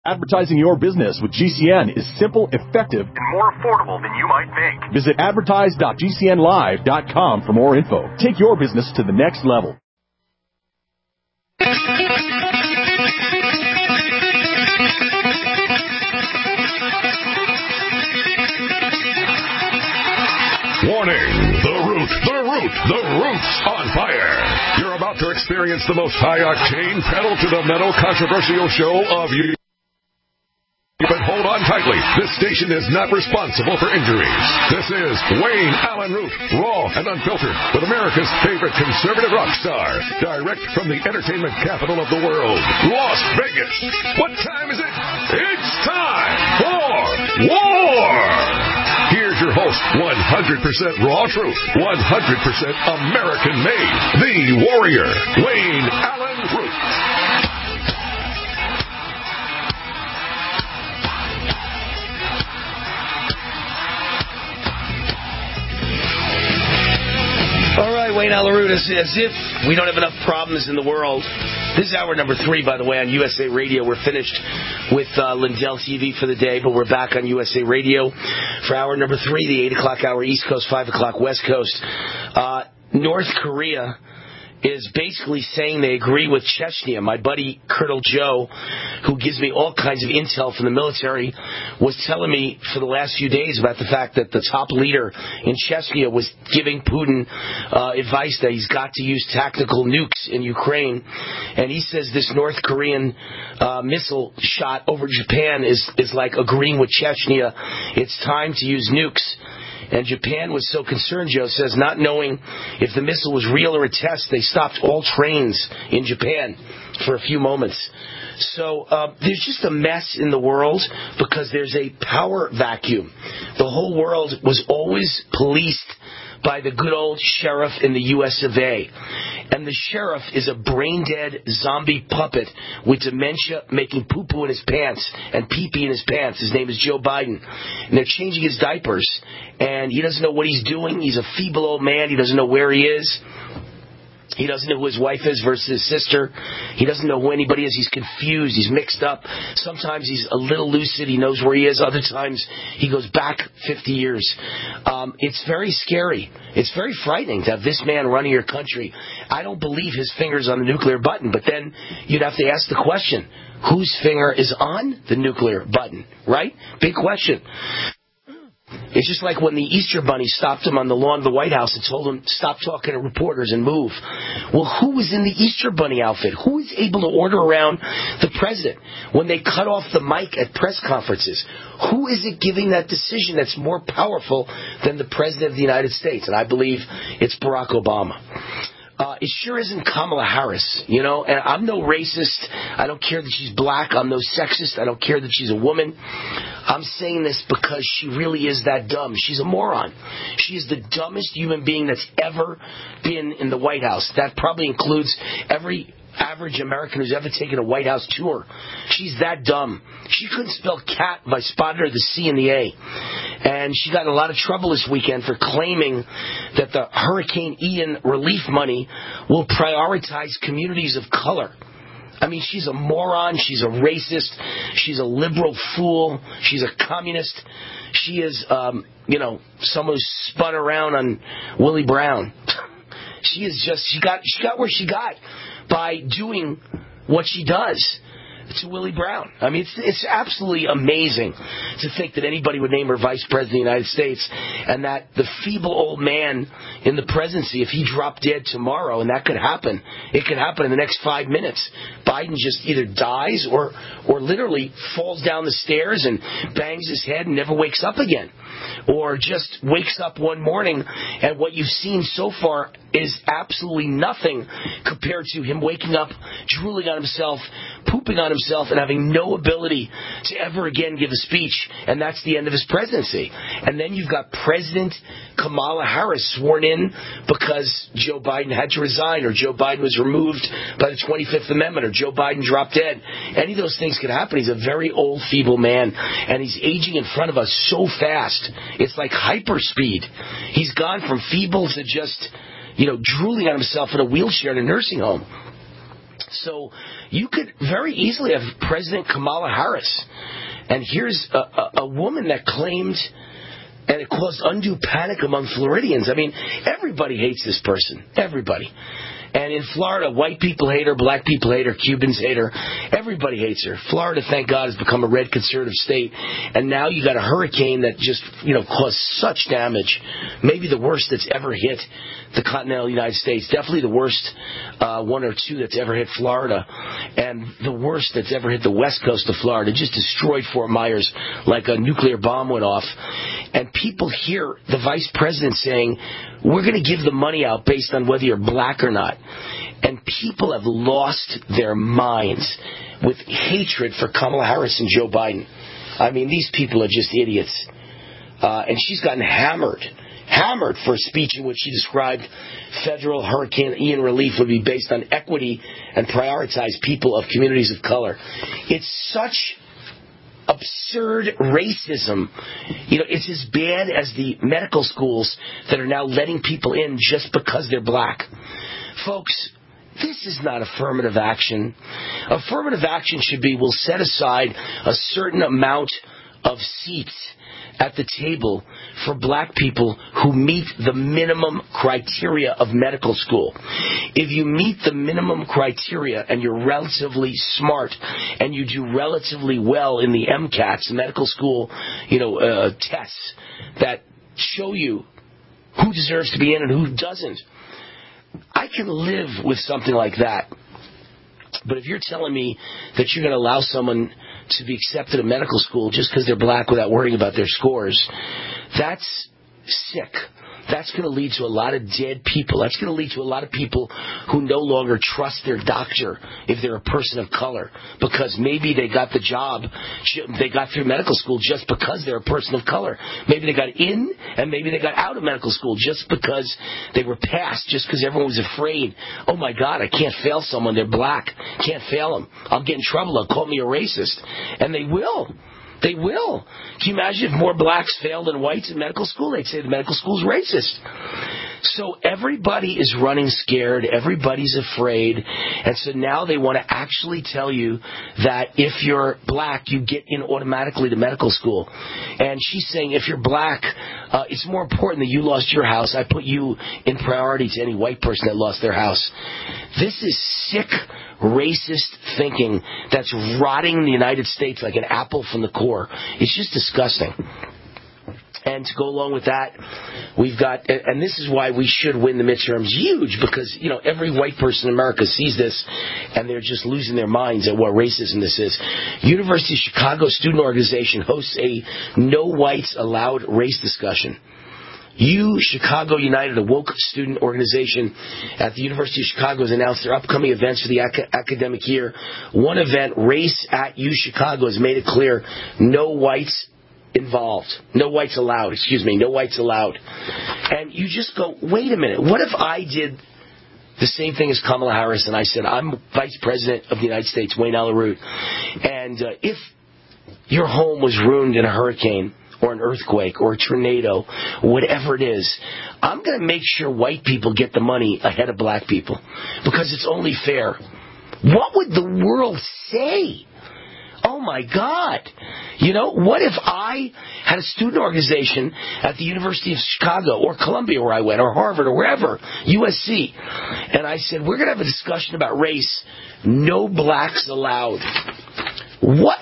Advertising your business with GCN is simple, effective, and more affordable than you might think. Visit advertise.gcnlive.com for more info. Take your business to the next level. Warning! The root's on fire. You're about to experience the most high-octane, pedal-to-the-metal controversial show of you. But hold on tightly. This station is not responsible for injuries. This is Wayne Allen Root, raw and unfiltered, with America's favorite conservative rock star, direct from the entertainment capital of the world, Las Vegas. What time is it? It's time for war! Here's your host, 100% raw truth, 100% American made, the warrior, Wayne Allen Root. All right, Wayne Allen Root, as if we don't have enough problems in the world. This is hour number 3, by the way, on USA Radio. We're finished with Lindell TV for the day, but we're back on USA Radio for hour number 3, the 8 o'clock hour East Coast, 5 o'clock West Coast. North Korea is basically saying they agree with Chechnya. My buddy Colonel Joe, who gives me all kinds of intel from the military, was telling me for the last few days about the fact that the top leader in Chechnya was giving Putin advice that he's got to use tactical nukes in Ukraine. And he says this North Korean missile shot over Japan is like agreeing with Chechnya. It's time to use nukes. And Japan was so concerned, Joe says, not knowing if the missile was real or a test, they stopped all trains in Japan for a few moments. So there's just a mess in the world because there's a power vacuum. The whole world was always policed by the good old sheriff in the U.S. of A. And the sheriff is a brain-dead zombie puppet with dementia making poo-poo in his pants and pee-pee in his pants. His name is Joe Biden. And they're changing his diapers. And he doesn't know what he's doing. He's a feeble old man. He doesn't know where he is. He doesn't know who his wife is versus his sister. He doesn't know who anybody is. He's confused. He's mixed up. Sometimes he's a little lucid. He knows where he is. Other times he goes back 50 years. It's very scary. It's very frightening to have this man running your country. I don't believe his finger's on the nuclear button, but then you'd have to ask the question, whose finger is on the nuclear button, right? Big question. It's just like when the Easter Bunny stopped him on the lawn of the White House and told him, stop talking to reporters and move. Well, who was in the Easter Bunny outfit? Who is able to order around the president when they cut off the mic at press conferences? Who is it giving that decision that's more powerful than the president of the United States? And I believe it's Barack Obama. It sure isn't Kamala Harris, you know, and I'm no racist. I don't care that she's black. I'm no sexist. I don't care that she's a woman. I'm saying this because she really is that dumb. She's a moron. She is the dumbest human being that's ever been in the White House. That probably includes every average American who's ever taken a White House tour. She's that dumb. She couldn't spell cat if I spotted her the C and the A. And she got in a lot of trouble this weekend for claiming that the Hurricane Ian relief money will prioritize communities of color. I mean, she's a moron. She's a racist. She's a liberal fool. She's a communist. She is, someone who spun around on Willie Brown. She is just, she got where she got by doing what she does to Willie Brown. I mean, it's absolutely amazing to think that anybody would name her vice president of the United States and that the feeble old man in the presidency, if he dropped dead tomorrow, and that could happen, it could happen in the next 5 minutes. Biden just either dies or literally falls down the stairs and bangs his head and never wakes up again. Or just wakes up one morning and what you've seen so far is absolutely nothing compared to him waking up, drooling on himself, pooping on himself, and having no ability to ever again give a speech. And that's the end of his presidency. And then you've got President Kamala Harris sworn in because Joe Biden had to resign, or Joe Biden was removed by the 25th Amendment, or Joe Biden dropped dead. Any of those things could happen. He's a very old, feeble man, and he's aging in front of us so fast. It's like hyperspeed. He's gone from feeble to just, drooling on himself in a wheelchair in a nursing home. So you could very easily have President Kamala Harris. And here's a woman that claimed, and it caused undue panic among Floridians. I mean, everybody hates this person. Everybody. And in Florida, white people hate her, black people hate her, Cubans hate her. Everybody hates her. Florida, thank God, has become a red conservative state. And now you got a hurricane that just, caused such damage. Maybe the worst that's ever hit the continental United States. Definitely the worst one or two that's ever hit Florida. And the worst that's ever hit the west coast of Florida. It just destroyed Fort Myers like a nuclear bomb went off. And people hear the vice president saying, we're going to give the money out based on whether you're black or not. And people have lost their minds with hatred for Kamala Harris and Joe Biden. I mean, these people are just idiots. And she's gotten hammered for a speech in which she described federal Hurricane Ian relief would be based on equity and prioritize people of communities of color. It's such absurd racism. It's as bad as the medical schools that are now letting people in just because they're black. Folks, this is not affirmative action. Affirmative action should be, we'll set aside a certain amount of seats at the table for black people who meet the minimum criteria of medical school. If you meet the minimum criteria and you're relatively smart and you do relatively well in the MCATs, medical school, tests that show you who deserves to be in and who doesn't, I can live with something like that. But if you're telling me that you're going to allow someone to be accepted in medical school just because they're black without worrying about their scores, that's sick. That's going to lead to a lot of dead people. That's going to lead to a lot of people who no longer trust their doctor if they're a person of color, because maybe they got the job, they got through medical school just because they're a person of color. Maybe they got in and maybe they got out of medical school just because they were passed, just because everyone was afraid. Oh my God, I can't fail someone. They're black. Can't fail them. I'll get in trouble. They'll call me a racist. And they will. They will. Can you imagine if more blacks failed than whites in medical school? They'd say the medical school's racist. So everybody is running scared. Everybody's afraid. And so now they want to actually tell you that if you're black, you get in automatically to medical school. And she's saying if you're black, it's more important that you lost your house. I put you in priority to any white person that lost their house. This is sick, racist thinking that's rotting the United States like an apple from the core. It's just disgusting. And to go along with that, we've got, and this is why we should win the midterms huge, because, every white person in America sees this and they're just losing their minds at what racism this is. University of Chicago Student Organization hosts a No Whites Allowed race discussion. Chicago United, a woke student organization at the University of Chicago, has announced their upcoming events for the academic year. One event, Race at Chicago, has made it clear no whites involved. No whites allowed. No whites allowed. And you just go, wait a minute. What if I did the same thing as Kamala Harris and I said, I'm Vice President of the United States, Wayne Allyn Root, and if your home was ruined in a hurricane or an earthquake or a tornado, whatever it is, I'm going to make sure white people get the money ahead of black people because it's only fair. What would the world say? Oh my God. What if I had a student organization at the University of Chicago or Columbia where I went, or Harvard or wherever, USC, and I said, we're going to have a discussion about race, no blacks allowed. What,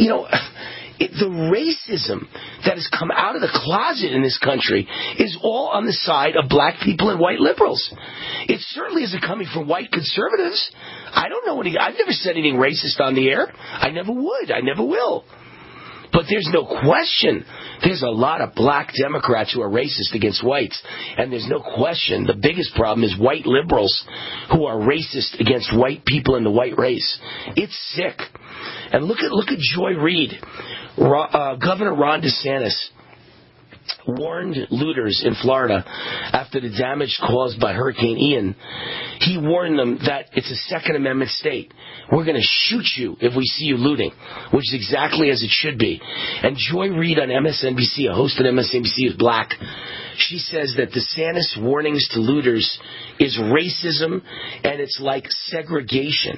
the racism that has come out of the closet in this country is all on the side of black people and white liberals. It certainly isn't coming from white conservatives. I don't know I've never said anything racist on the air. I never would. I never will. But there's no question there's a lot of black Democrats who are racist against whites. And there's no question the biggest problem is white liberals who are racist against white people in the white race. It's sick. And look at Joy Reid, Governor Ron DeSantis. warned looters in Florida after the damage caused by Hurricane Ian. He warned them that it's a Second Amendment state. We're going to shoot you if we see you looting, which is exactly as it should be. And Joy Reid on MSNBC, a host at MSNBC who's black, she says that DeSantis' warnings to looters is racism and it's like segregation.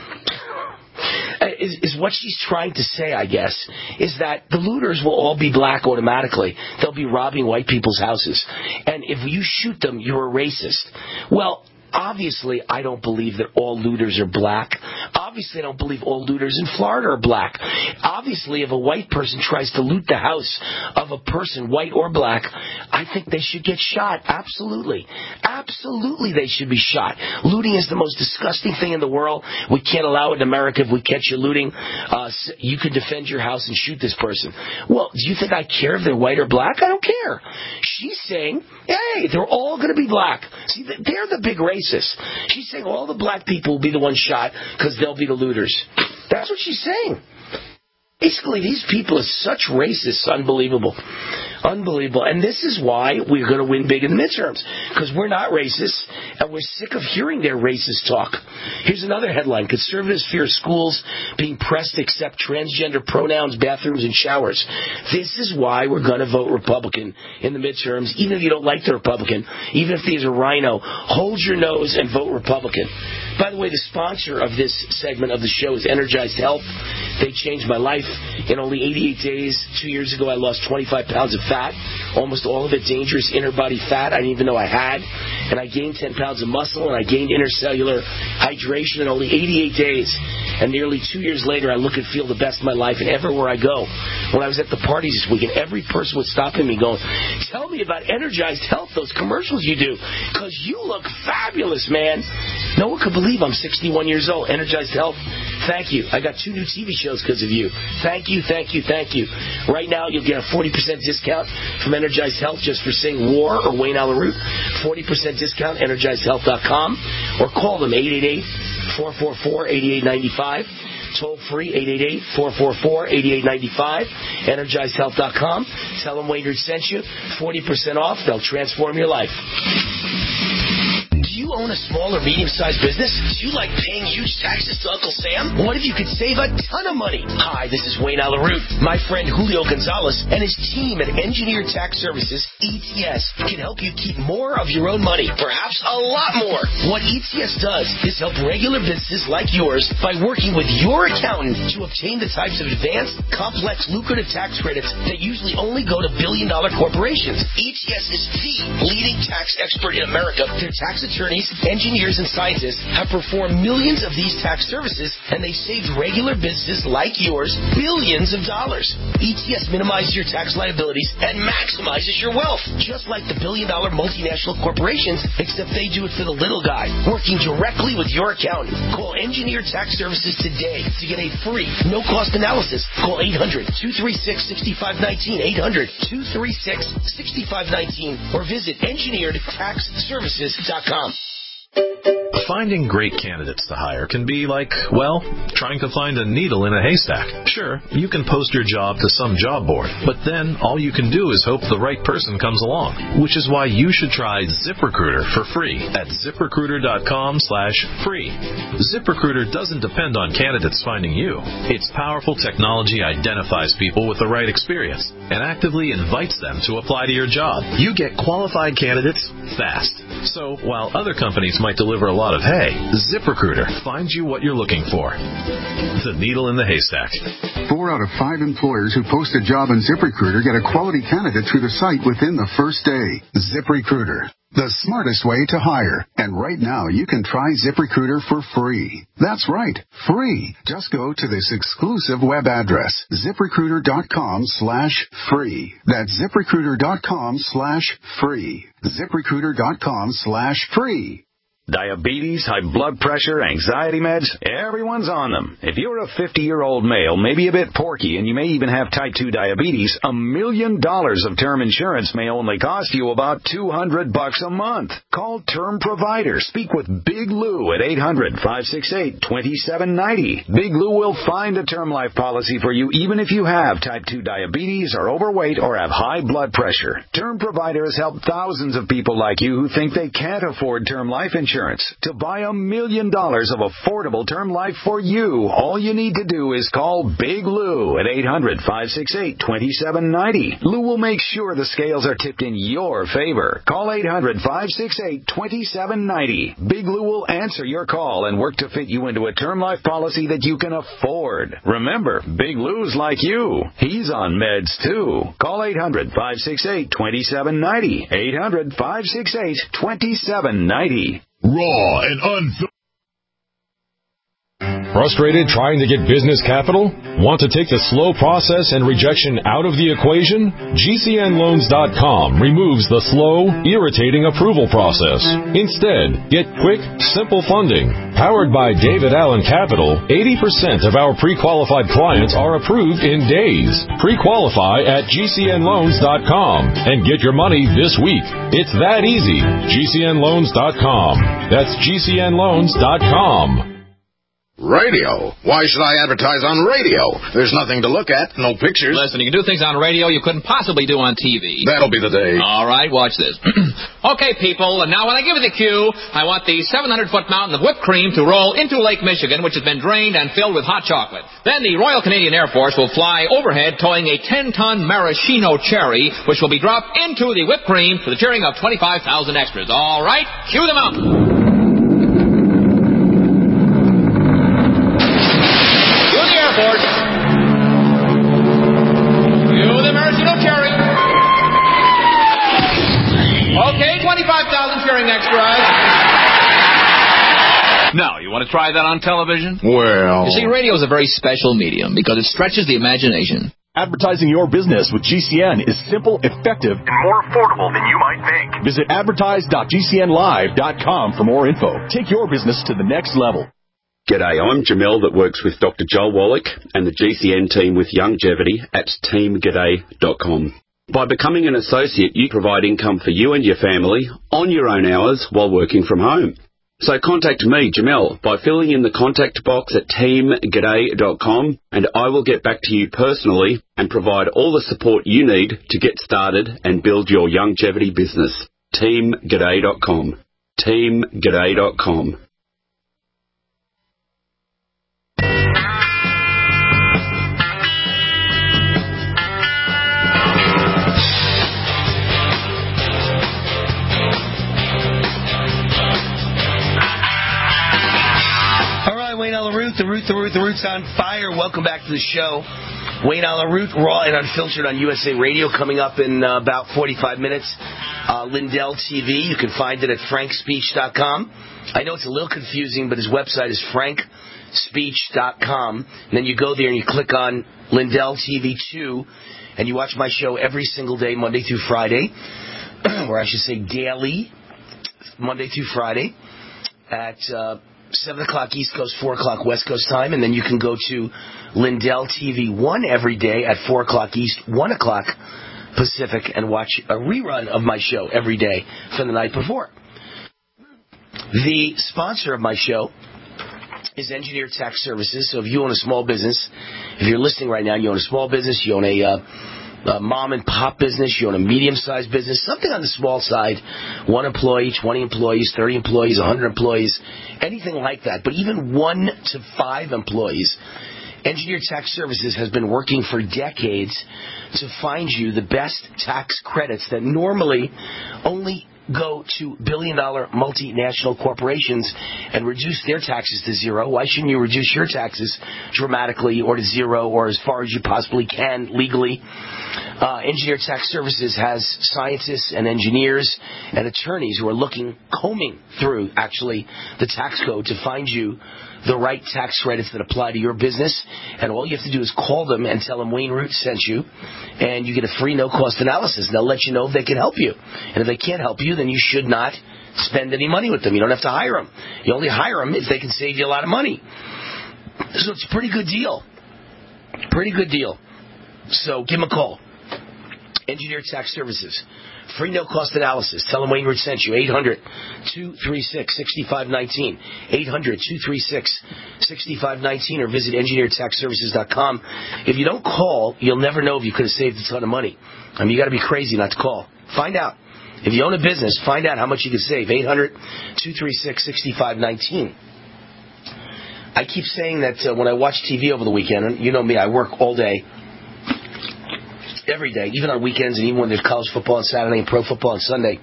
Is what she's trying to say, I guess, is that the looters will all be black automatically. They'll be robbing white people's houses. And if you shoot them, you're a racist. Well, obviously, I don't believe that all looters are black. Obviously, I don't believe all looters in Florida are black. Obviously, if a white person tries to loot the house of a person, white or black, I think they should get shot. Absolutely. Absolutely, they should be shot. Looting is the most disgusting thing in the world. We can't allow it in America. If we catch you looting, you can defend your house and shoot this person. Well, do you think I care if they're white or black? I don't care. She's saying, hey, they're all going to be black. See, they're the big racist. She's saying all the black people will be the ones shot because they'll be the looters. That's what she's saying. Basically, these people are such racists, unbelievable. Unbelievable. And this is why we're going to win big in the midterms, because we're not racist, and we're sick of hearing their racist talk. Here's another headline. Conservatives fear schools being pressed to accept transgender pronouns, bathrooms, and showers. This is why we're going to vote Republican in the midterms, even if you don't like the Republican, even if he's a rhino. Hold your nose and vote Republican. By the way, the sponsor of this segment of the show is Energized Health. They changed my life. In only 88 days, 2 years ago, I lost 25 pounds of fat, almost all of it dangerous inner body fat I didn't even know I had. And I gained 10 pounds of muscle, and I gained intercellular hydration in only 88 days. And nearly 2 years later, I look and feel the best of my life, and everywhere I go. When I was at the parties this weekend, every person was stopping me going, tell me about Energized Health, those commercials you do, because you look fabulous, man. No one could believe I'm 61 years old. Energized Health, thank you. I got 2 new TV shows because of you. Thank you, thank you, thank you. Right now, you'll get a 40% discount from Energized Health just for saying war or Wayne Alaroot. 40% discount, EnergizedHealth.com, or call them 888-444-8895. Toll free, 888-444-8895. EnergizedHealth.com. Tell them Wayne sent you. 40% off. They'll transform your life. Do you own a small or medium-sized business? Do you like paying huge taxes to Uncle Sam? What if you could save a ton of money? Hi, this is Wayne Alaroot. My friend Julio Gonzalez and his team at Engineered Tax Services, ETS, can help you keep more of your own money, perhaps a lot more. What ETS does is help regular businesses like yours by working with your accountant to obtain the types of advanced, complex, lucrative tax credits that usually only go to billion-dollar corporations. ETS is the leading tax expert in America. Their tax attorneys, engineers, and scientists have performed millions of these tax services, and they've saved regular businesses like yours billions of dollars. ETS minimizes your tax liabilities and maximizes your wealth, just like the billion-dollar multinational corporations, except they do it for the little guy, working directly with your accountant. Call Engineered Tax Services today to get a free, no-cost analysis. Call 800-236-6519, 800-236-6519, or visit EngineeredTaxServices.com. Finding great candidates to hire can be like, well, trying to find a needle in a haystack. Sure, you can post your job to some job board, but then all you can do is hope the right person comes along, which is why you should try ZipRecruiter for free at ZipRecruiter.com/free. ZipRecruiter doesn't depend on candidates finding you. Its powerful technology identifies people with the right experience and actively invites them to apply to your job. You get qualified candidates fast. So while other companies might deliver a lot of hay, ZipRecruiter finds you what you're looking for. The needle in the haystack. 4 out of 5 employers who post a job on ZipRecruiter get a quality candidate through the site within the first day. ZipRecruiter, the smartest way to hire. And right now, you can try ZipRecruiter for free. That's right, free. Just go to this exclusive web address, ZipRecruiter.com/free. That's ZipRecruiter.com/free. ZipRecruiter.com/free. Diabetes, high blood pressure, anxiety meds, everyone's on them. If you're a 50-year-old male, maybe a bit porky, and you may even have type 2 diabetes, $1 million of term insurance may only cost you about $200 a month. Call Term Provider. Speak with Big Lou at 800-568-2790. Big Lou will find a term life policy for you even if you have type 2 diabetes, are overweight, or have high blood pressure. Term Provider has helped thousands of people like you who think they can't afford term life insurance. To buy $1 million of affordable term life for you, all you need to do is call Big Lou at 800-568-2790. Lou will make sure the scales are tipped in your favor. Call 800-568-2790. Big Lou will answer your call and work to fit you into a term life policy that you can afford. Remember, Big Lou's like you. He's on meds too. Call 800-568-2790. 800-568-2790. Raw and unfiltered. Frustrated trying to get business capital? Want to take the slow process and rejection out of the equation? GCNloans.com removes the slow, irritating approval process. Instead, get quick, simple funding. Powered by David Allen Capital, 80% of our pre-qualified clients are approved in days. Pre-qualify at GCNloans.com and get your money this week. It's that easy. GCNloans.com. That's GCNloans.com. Radio? Why should I advertise on radio? There's nothing to look at, no pictures. Listen, you can do things on radio you couldn't possibly do on TV. That'll be the day. All right, watch this. Okay, people, and now when I give you the cue, I want the 700-foot mountain of whipped cream to roll into Lake Michigan, which has been drained and filled with hot chocolate. Then the Royal Canadian Air Force will fly overhead towing a 10-ton maraschino cherry, which will be dropped into the whipped cream to the cheering of 25,000 extras. All right, cue the mountain. Okay, 25,000 cheering extras. Now, you want to try that on television? Well... You see, radio is a very special medium because it stretches the imagination. Advertising your business with GCN is simple, effective, and more affordable than you might think. Visit advertise.gcnlive.com for more info. Take your business to the next level. G'day, I'm Jamel that works with Dr. Joel Wallach and the GCN team with Longevity at teamg'day.com. By becoming an associate, you provide income for you and your family on your own hours while working from home. So contact me, Jamel, by filling in the contact box at teamg'day.com, and I will get back to you personally and provide all the support you need to get started and build your longevity business. teamg'day.com. teamg'day.com. Wayne Allyn Root, the Root's on fire. Welcome back to the show. Wayne Allyn Root, raw and unfiltered on USA Radio, coming up in about 45 minutes. Lindell TV, you can find it at frankspeech.com. I know it's a little confusing, but his website is frankspeech.com. And then you go there and you click on Lindell TV 2, and you watch my show every single day, Monday through Friday, or I should say daily, Monday through Friday, at 7 o'clock East Coast, 4 o'clock West Coast time, and then you can go to Lindell TV 1 every day at 4 o'clock East, 1 o'clock Pacific, and watch a rerun of my show every day from the night before. The sponsor of my show is Engineer Tax Services. So if you own a small business, if you're listening right now, you own a small business, you own a mom and pop business, you own a medium-sized business, something on the small side, 1 employee, 20 employees, 30 employees, 100 employees, anything like that. But even 1 to 5 employees, Engineer Tax Services has been working for decades to find you the best tax credits that normally only go to billion-dollar multinational corporations and reduce their taxes to zero. Why shouldn't you reduce your taxes dramatically or to zero or as far as you possibly can legally? Engineer Tax Services has scientists and engineers and attorneys who are combing through, actually, the tax code to find you the right tax credits that apply to your business. And all you have to do is call them and tell them Wayne Root sent you, and you get a free no-cost analysis. And they'll let you know if they can help you. And if they can't help you, then you should not spend any money with them. You don't have to hire them. You only hire them if they can save you a lot of money. So it's a pretty good deal. Pretty good deal. So give them a call. Engineered Tax Services. Free no-cost analysis. Tell them Wayne Root sent you. 800-236-6519. 800-236-6519 or visit engineeredtaxservices.com. If you don't call, you'll never know if you could have saved a ton of money. I mean, you got to be crazy not to call. Find out. If you own a business, find out how much you can save. 800-236-6519. I keep saying that when I watch TV over the weekend, and you know me, I work all day. Every day, even on weekends, and even when there's college football on Saturday and pro football on Sunday,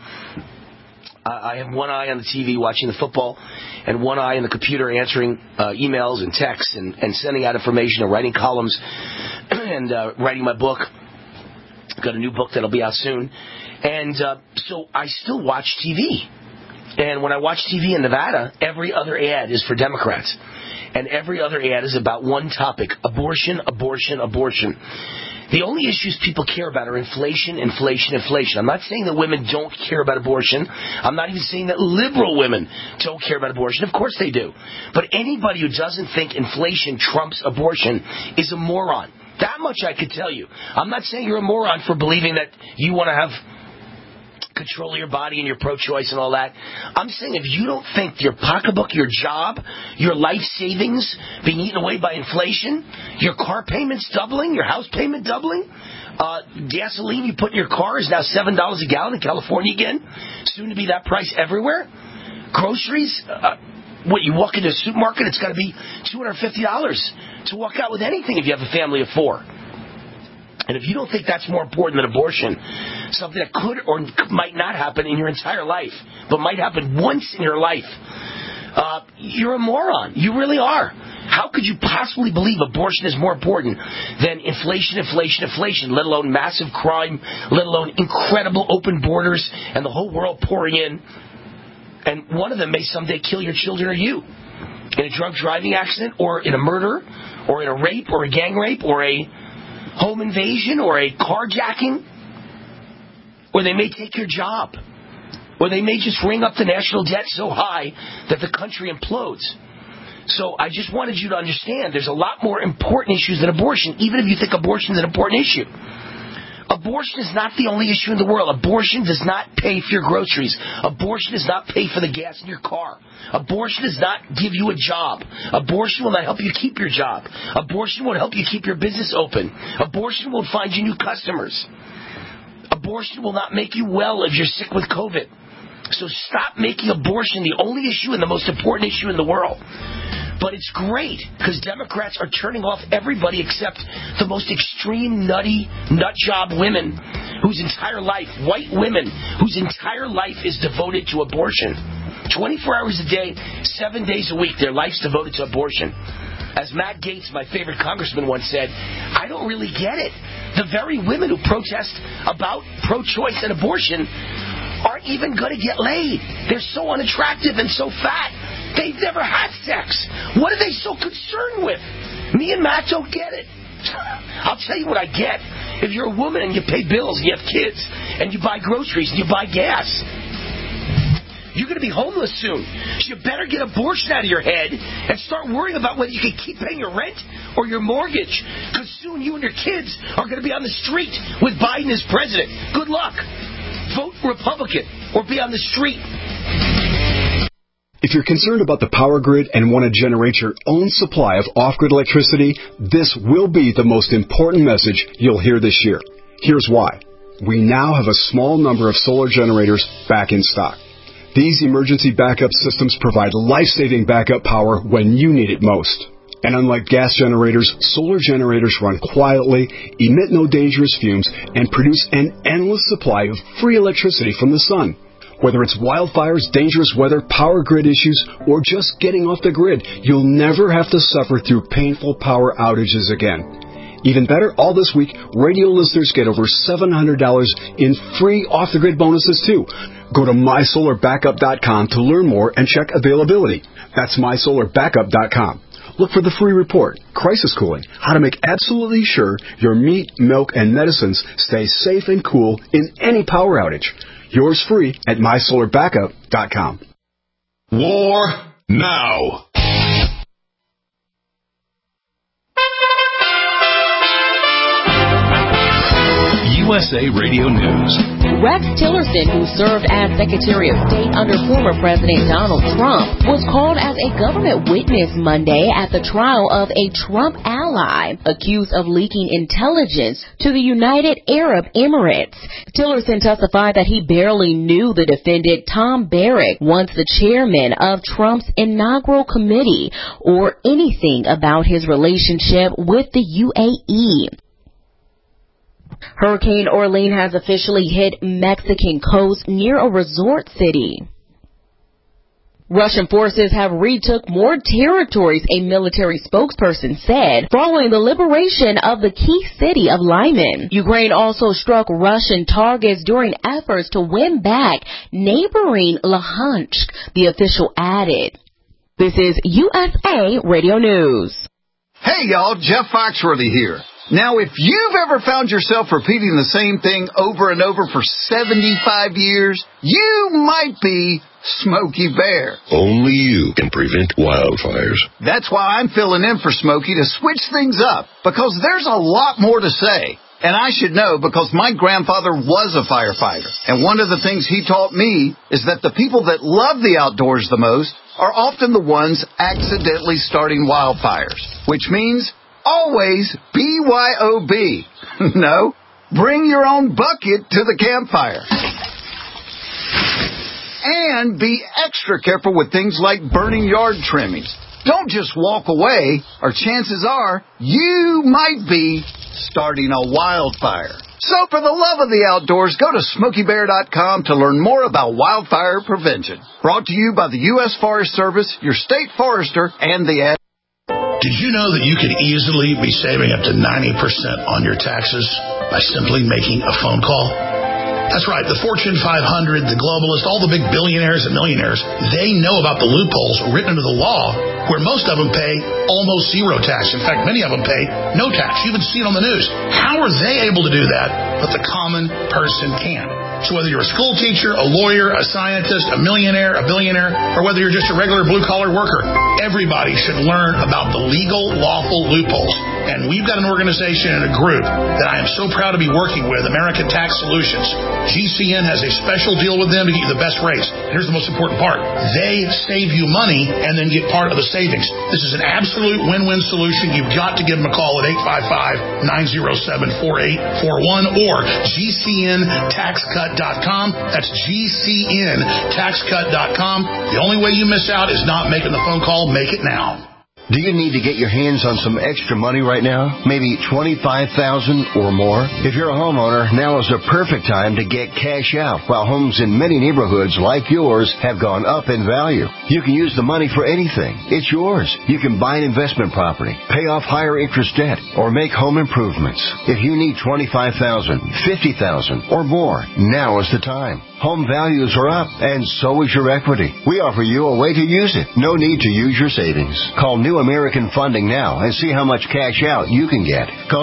I have one eye on the TV watching the football and one eye on the computer answering emails and texts and sending out information and writing columns and writing my book. Got a new book that'll be out soon. And so I still watch TV. And when I watch TV in Nevada, every other ad is for Democrats. And every other ad is about one topic: abortion, abortion, abortion. The only issues people care about are inflation, inflation, inflation. I'm not saying that women don't care about abortion. I'm not even saying that liberal women don't care about abortion. Of course they do. But anybody who doesn't think inflation trumps abortion is a moron. That much I could tell you. I'm not saying you're a moron for believing that you want to have control of your body and your pro-choice and all that. I'm saying if you don't think your pocketbook, your job, your life savings being eaten away by inflation, your car payments doubling, your house payment doubling, gasoline you put in your car is now $7 a gallon in California again, soon to be that price everywhere. Groceries, you walk into a supermarket, it's got to be $250 to walk out with anything if you have a family of 4. And if you don't think that's more important than abortion, something that could or might not happen in your entire life, but might happen once in your life, you're a moron. You really are. How could you possibly believe abortion is more important than inflation, inflation, inflation, let alone massive crime, let alone incredible open borders and the whole world pouring in? And one of them may someday kill your children or you in a drunk driving accident or in a murder or in a rape or a gang rape or a home invasion or a carjacking, or they may take your job, or they may just ring up the national debt so high that the country implodes. So I just wanted you to understand there's a lot more important issues than abortion, even if you think abortion is an important issue. Abortion is not the only issue in the world. Abortion does not pay for your groceries. Abortion does not pay for the gas in your car. Abortion does not give you a job. Abortion will not help you keep your job. Abortion won't help you keep your business open. Abortion won't find you new customers. Abortion will not make you well if you're sick with COVID. So stop making abortion the only issue and the most important issue in the world. But it's great because Democrats are turning off everybody except the most extreme, nutty, nutjob women whose entire life, white women whose entire life is devoted to abortion. 24 hours a day, 7 days a week, their life's devoted to abortion. As Matt Gaetz, my favorite congressman, once said, I don't really get it. The very women who protest about pro-choice and abortion aren't even going to get laid. They're so unattractive and so fat. They've never had sex. What are they so concerned with? Me and Matt don't get it. I'll tell you what I get. If you're a woman and you pay bills and you have kids and you buy groceries and you buy gas, you're going to be homeless soon. So you better get abortion out of your head and start worrying about whether you can keep paying your rent or your mortgage. Because soon you and your kids are going to be on the street with Biden as president. Good luck. Vote Republican or be on the street. If you're concerned about the power grid and want to generate your own supply of off-grid electricity, this will be the most important message you'll hear this year. Here's why. We now have a small number of solar generators back in stock. These emergency backup systems provide life-saving backup power when you need it most. And unlike gas generators, solar generators run quietly, emit no dangerous fumes, and produce an endless supply of free electricity from the sun. Whether it's wildfires, dangerous weather, power grid issues, or just getting off the grid, you'll never have to suffer through painful power outages again. Even better, all this week, radio listeners get over $700 in free off-the-grid bonuses, too. Go to mysolarbackup.com to learn more and check availability. That's mysolarbackup.com. look for the free report, Crisis Cooling, how to make absolutely sure your meat, milk, and medicines stay safe and cool in any power outage. Yours free at mysolarbackup.com. War now. USA Radio News. Rex Tillerson, who served as Secretary of State under former President Donald Trump, was called as a government witness Monday at the trial of a Trump ally accused of leaking intelligence to the United Arab Emirates. Tillerson testified that he barely knew the defendant, Tom Barrack, once the chairman of Trump's inaugural committee, or anything about his relationship with the UAE. Hurricane Orlene has officially hit Mexican coast near a resort city. Russian forces have retook more territories, a military spokesperson said, following the liberation of the key city of Lyman. Ukraine also struck Russian targets during efforts to win back neighboring Luhansk, the official added. This is USA Radio News. Hey, y'all, Jeff Foxworthy here. Now, if you've ever found yourself repeating the same thing over and over for 75 years, you might be Smokey Bear. Only you can prevent wildfires. That's why I'm filling in for Smokey to switch things up, because there's a lot more to say. And I should know because my grandfather was a firefighter. And one of the things he taught me is that the people that love the outdoors the most are often the ones accidentally starting wildfires, which means always BYOB. No, bring your own bucket to the campfire. And be extra careful with things like burning yard trimmings. Don't just walk away, or chances are you might be starting a wildfire. So for the love of the outdoors, go to SmokeyBear.com to learn more about wildfire prevention. Brought to you by the U.S. Forest Service, your state forester, and the ad. Did you know that you could easily be saving up to 90% on your taxes by simply making a phone call? That's right. The Fortune 500, the globalists, all the big billionaires and millionaires, they know about the loopholes written into the law where most of them pay almost zero tax. In fact, many of them pay no tax. You even see it on the news. How are they able to do that, but the common person can't? So whether you're a school teacher, a lawyer, a scientist, a millionaire, a billionaire, or whether you're just a regular blue-collar worker, everybody should learn about the legal, lawful loopholes. And we've got an organization and a group that I am so proud to be working with, American Tax Solutions. GCN has a special deal with them to get you the best rates. Here's the most important part. They save you money and then get part of the savings. This is an absolute win-win solution. You've got to give them a call at 855-907-4841 or GCNTaxCut.com. That's GCNTaxCut.com. The only way you miss out is not making the phone call. Make it now. Do you need to get your hands on some extra money right now? Maybe $25,000 or more? If you're a homeowner, now is the perfect time to get cash out while homes in many neighborhoods like yours have gone up in value. You can use the money for anything. It's yours. You can buy an investment property, pay off higher interest debt, or make home improvements. If you need $25,000, $50,000 or more, now is the time. Home values are up, and so is your equity. We offer you a way to use it. No need to use your savings. Call New American Funding now and see how much cash out you can get. Call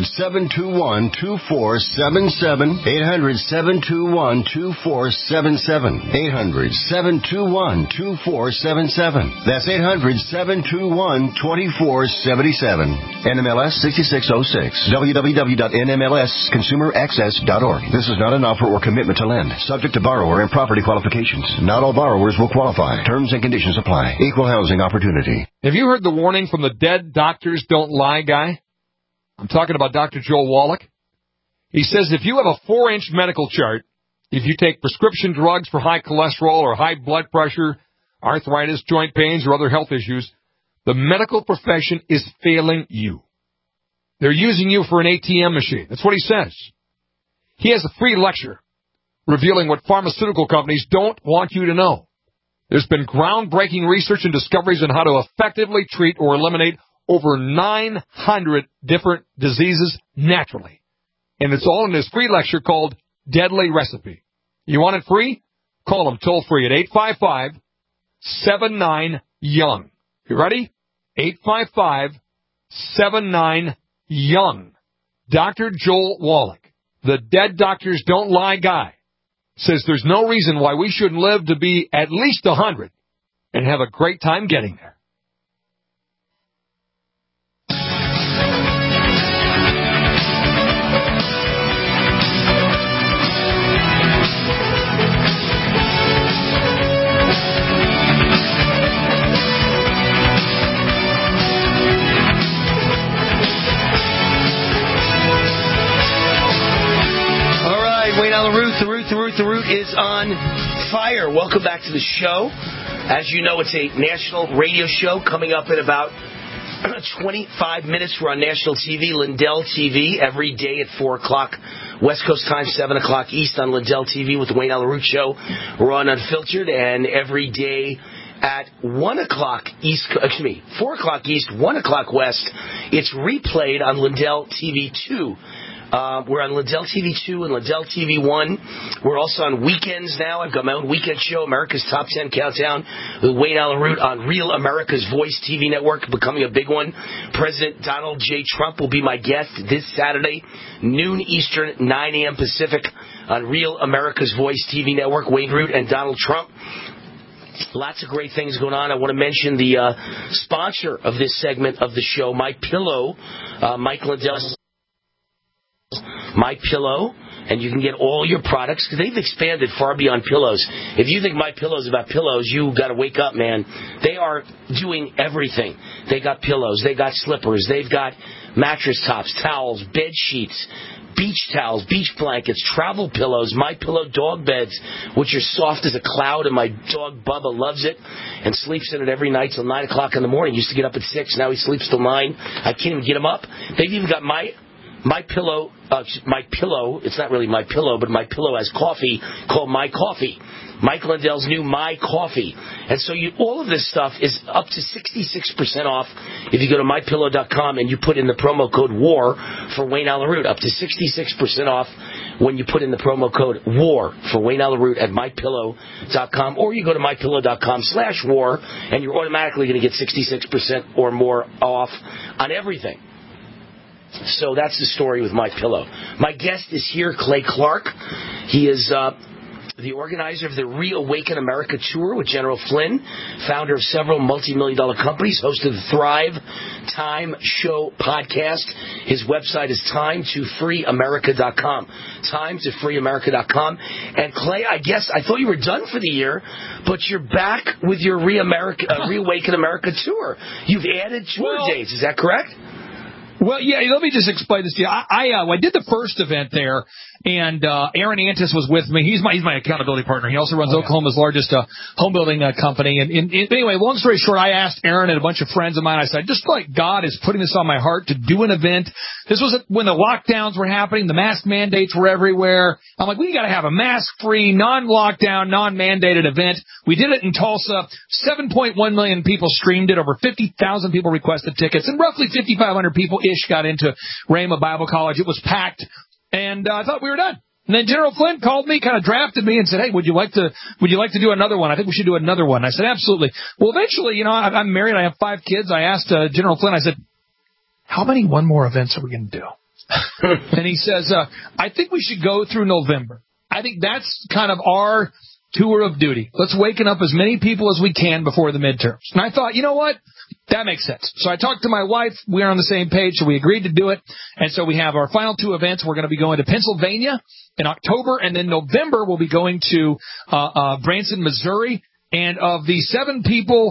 800-721-2477. 800-721-2477. 800-721-2477. That's 800-721-2477. NMLS 6606. www.nmlsconsumeraccess.org. This is not an offer or commitment to lend. Subject to borrower and property qualifications. Not all borrowers will qualify. Terms and conditions apply. Equal housing opportunity. Have you heard the warning from the dead doctors don't lie guy? I'm talking about Dr. Joel Wallach. He says if you have a 4-inch medical chart, if you take prescription drugs for high cholesterol or high blood pressure, arthritis, joint pains, or other health issues, the medical profession is failing you. They're using you for an ATM machine. That's what he says. He has a free lecture revealing what pharmaceutical companies don't want you to know. There's been groundbreaking research and discoveries on how to effectively treat or eliminate over 900 different diseases naturally. And it's all in this free lecture called Deadly Recipe. You want it free? Call them toll-free at 855-79-YOUNG. You ready? 855-79-YOUNG. Dr. Joel Wallach, the Dead Doctors Don't Lie guy, says there's no reason why we shouldn't live to be at least 100 and have a great time getting there. Wayne Allen Root. The Root is on fire. Welcome back to the show. As you know, it's a national radio show coming up in about 25 minutes. We're on national TV, Lindell TV, every day at 4 o'clock West Coast time, 7 o'clock East on Lindell TV with the Wayne Allen Root Show. We're on Unfiltered, and every day at 1 o'clock East, 4 o'clock East, 1 o'clock West, it's replayed on Lindell TV 2. We're on Lindell TV 2 and Lindell TV 1. We're also on weekends now. I've got my own weekend show, America's Top 10 Countdown, with Wayne Allen Root on Real America's Voice TV network, becoming a big one. President Donald J. Trump will be my guest this Saturday, noon Eastern, 9 a.m. Pacific, on Real America's Voice TV network, Wayne Root and Donald Trump. Lots of great things going on. I want to mention the sponsor of this segment of the show, MyPillow, Mike Lindell. MyPillow, and you can get all your products, because they've expanded far beyond pillows. If you think MyPillow is about pillows, you got to wake up, man. They are doing everything. They got pillows, they got slippers, they've got mattress tops, towels, bed sheets, beach towels, beach blankets, travel pillows, MyPillow dog beds, which are soft as a cloud, and my dog Bubba loves it and sleeps in it every night till 9 o'clock in the morning. He used to get up at 6, now he sleeps till 9. I can't even get him up. They've even got MyPillow, it's not really MyPillow, but MyPillow has coffee called My Coffee. Mike Lindell's new My Coffee. And so all of this stuff is up to 66% off if you go to MyPillow.com and you put in the promo code WAR for Wayne Allen Root. Up to 66% off when you put in the promo code WAR for Wayne Allen Root at MyPillow.com. Or you go to MyPillow.com/WAR and you're automatically going to get 66% or more off on everything. So that's the story with MyPillow. My guest is here, Clay Clark. He is the organizer of the Reawaken America Tour with General Flynn, founder of several multi-million-dollar companies, host of the Thrive Time Show podcast. His website is time2freeamerica.com. time2freeamerica.com. And Clay, I thought you were done for the year, but you're back with your Reawaken America Tour. You've added tour dates, is that correct? Well, yeah, let me just explain this to you. I did the first event there, and Aaron Antis was with me. He's my accountability partner. He also runs Oklahoma's largest home building company. And anyway, long story short, I asked Aaron and a bunch of friends of mine, I said, just like God is putting this on my heart to do an event. This was when the lockdowns were happening, the mask mandates were everywhere. I'm like, we got to have a mask-free, non-lockdown, non-mandated event. We did it in Tulsa. 7.1 million people streamed it. Over 50,000 people requested tickets, and roughly 5,500 people-ish got into Rhema Bible College. It was packed. And I thought we were done. And then General Flynn called me, kind of drafted me, and said, "Hey, would you like to do another one? I think we should do another one." I said, "Absolutely." Well, eventually, I'm married. I have 5 kids. I asked General Flynn. I said, "How many one more events are we going to do?" And he says, "I think we should go through November. I think that's kind of our tour of duty. Let's waken up as many people as we can before the midterms." And I thought, you know what? That makes sense. So I talked to my wife. We are on the same page, so we agreed to do it. And so we have our final 2 events. We're going to be going to Pennsylvania in October, and then November we'll be going to Branson, Missouri. And of the 7 people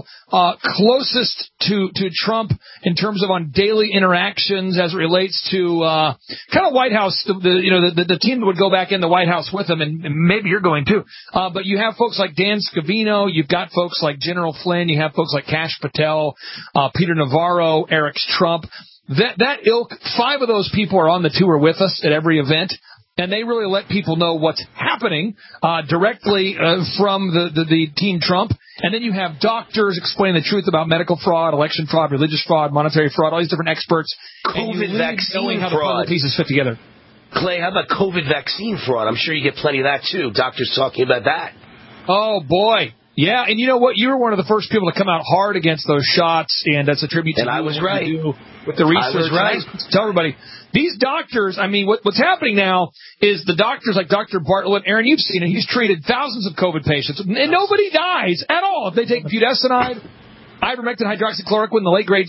closest to Trump in terms of on daily interactions as it relates to kind of White House, the team that would go back in the White House with them, and maybe you're going too. But you have folks like Dan Scavino, you've got folks like General Flynn, you have folks like Kash Patel, Peter Navarro, Eric Trump. That ilk, 5 of those people are on the tour with us at every event. And they really let people know what's happening directly from the Team Trump. And then you have doctors explaining the truth about medical fraud, election fraud, religious fraud, monetary fraud, all these different experts. COVID vaccine how fraud. The pieces fit together. Clay, how about COVID vaccine fraud? I'm sure you get plenty of that, too. Doctors talking about that. Oh, boy. Yeah, and you know what? You were one of the first people to come out hard against those shots, and that's a tribute to and I was right. With the research. I was right. Tell everybody, these doctors, I mean, what's happening now is the doctors like Dr. Bartlett, Aaron, you've seen it, he's treated thousands of COVID patients, and nobody dies at all if they take budesonide, ivermectin, hydroxychloroquine, the late great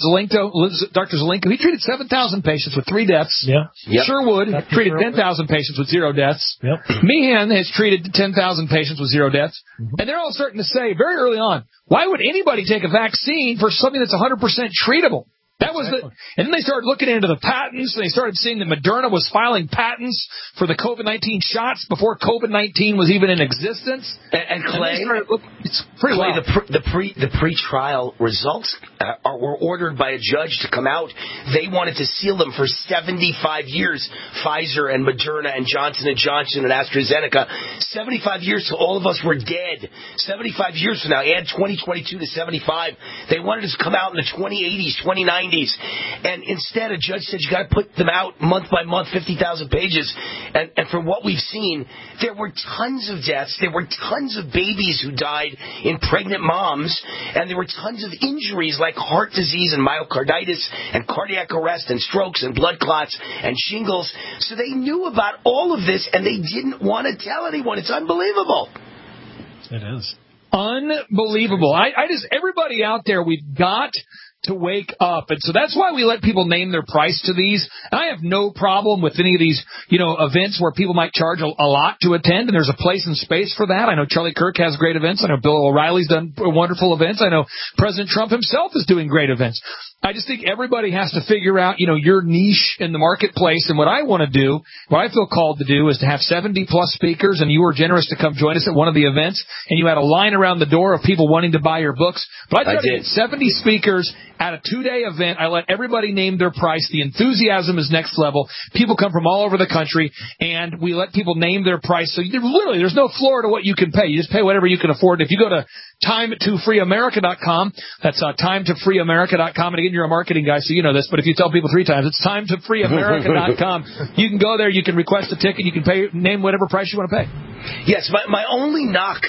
Dr. Zelenko, he treated 7,000 patients with 3 deaths. Yeah. Yep. Sherwood treated 10,000 patients with 0 deaths. Yep. Meehan has treated 10,000 patients with 0 deaths. And they're all starting to say very early on, why would anybody take a vaccine for something that's 100% treatable? That was and then they started looking into the patents, and they started seeing that Moderna was filing patents for the COVID-19 shots before COVID-19 was even in existence. And Clay, it's pretty Clay, wild. the pre-trial results were ordered by a judge to come out. They wanted to seal them for 75 years. Pfizer and Moderna and Johnson & Johnson and AstraZeneca. 75 years till all of us were dead. 75 years from now, add 2022 to 75. They wanted us to come out in the 2080s, 2090s. And instead, a judge said you got to put them out month by month, 50,000 pages. And from what we've seen, there were tons of deaths. There were tons of babies who died in pregnant moms. And there were tons of injuries like heart disease and myocarditis and cardiac arrest and strokes and blood clots and shingles. So they knew about all of this, and they didn't want to tell anyone. It's unbelievable. It is. Unbelievable. I just, everybody out there, we've got to wake up. And so that's why we let people name their price to these. And I have no problem with any of these, events where people might charge a lot to attend, and there's a place and space for that. I know Charlie Kirk has great events. I know Bill O'Reilly's done wonderful events. I know President Trump himself is doing great events. I just think everybody has to figure out, your niche in the marketplace. And what I want to do, what I feel called to do, is to have 70-plus speakers, and you were generous to come join us at one of the events, and you had a line around the door of people wanting to buy your books. But I tried to get 70 speakers at a 2-day event. I let everybody name their price. The enthusiasm is next level. People come from all over the country, and we let people name their price. So literally, there's no floor to what you can pay. You just pay whatever you can afford. If you go to time2freeamerica.com, that's time2freeamerica.com. And again, you're a marketing guy, so you know this, but if you tell people 3 times, it's time2freeamerica.com. You can go there, you can request a ticket, you can name whatever price you want to pay. Yes, my only knock,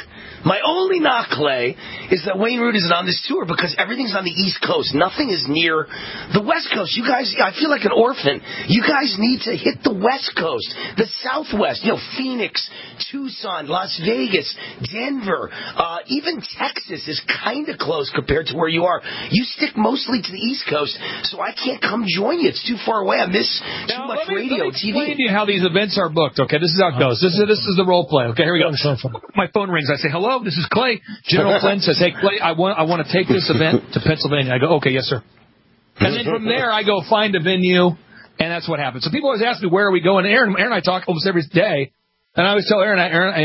Clay, is that Wayne Root isn't on this tour because everything's on the East Coast. Nothing is near the West Coast. You guys, I feel like an orphan. You guys need to hit the West Coast, the Southwest, Phoenix, Tucson, Las Vegas, Denver, even Texas is kind of close compared to where you are. You stick mostly to the East Coast, so I can't come join you. It's too far away. I miss too much radio, TV. Let me explain to you how these events are booked, okay? This is how it goes. This is the role play, okay? Here we go. My phone rings. I say, hello, this is Clay. General Flynn says, hey, Clay, I want to take this event to Pennsylvania. I go, okay, yes, sir. And then from there, I go find a venue, and that's what happens. So people always ask me, where are we going? Aaron and I talk almost every day, and I always tell Aaron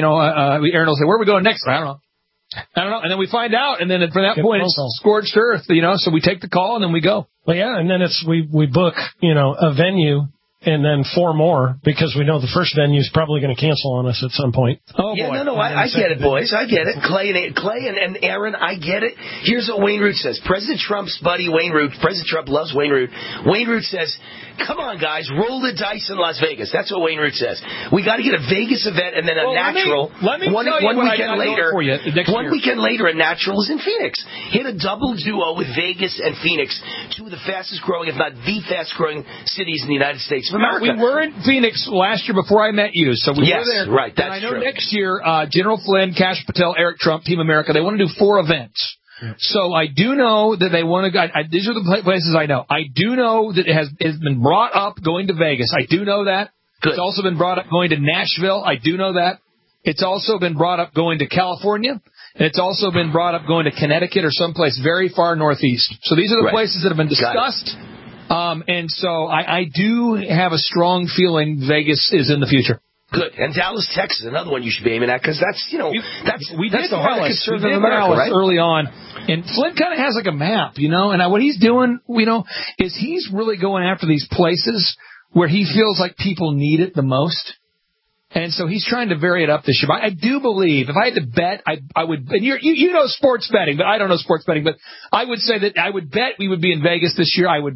will say, where are we going next? I don't know. And then we find out, and then from that point, it's scorched earth, so we take the call, and then we go. Well, yeah, and then we book, a venue, and then 4 more, because we know the first venue is probably going to cancel on us at some point. Oh, yeah, boy. No, I get it, boys. I get it. Clay and Aaron, I get it. Here's what Wayne Root says. President Trump's buddy, Wayne Root, President Trump loves Wayne Root. Wayne Root says, come on, guys, roll the dice in Las Vegas. That's what Wayne Root says. We got to get a Vegas event and then a natural. Let me one weekend later. One weekend later, a natural is in Phoenix. Hit a double duo with Vegas and Phoenix, 2 of the fastest growing, if not the fastest growing cities in the United States of America. We were in Phoenix last year before I met you, so we were there. Right, that's and I know true. Next year, General Flynn, Kash Patel, Eric Trump, Team America, they want to do 4 events. Yeah. So I do know that they want to. These are the places I know. I do know that it has been brought up going to Vegas. I do know that. Good. It's also been brought up going to Nashville. I do know that. It's also been brought up going to California. And it's also been brought up going to Connecticut or someplace very far northeast. So these are the places that have been discussed. And so I do have a strong feeling Vegas is in the future. Good. And Dallas, Texas, another one you should be aiming at, because that's, we did Dallas right? early on. And Flynn kind of has like a map, and what he's doing, is he's really going after these places where he feels like people need it the most. And so he's trying to vary it up this year. But I do believe, if I had to bet, I would, and you know sports betting, but I don't know sports betting, but I would say that I would bet we would be in Vegas this year. I would bet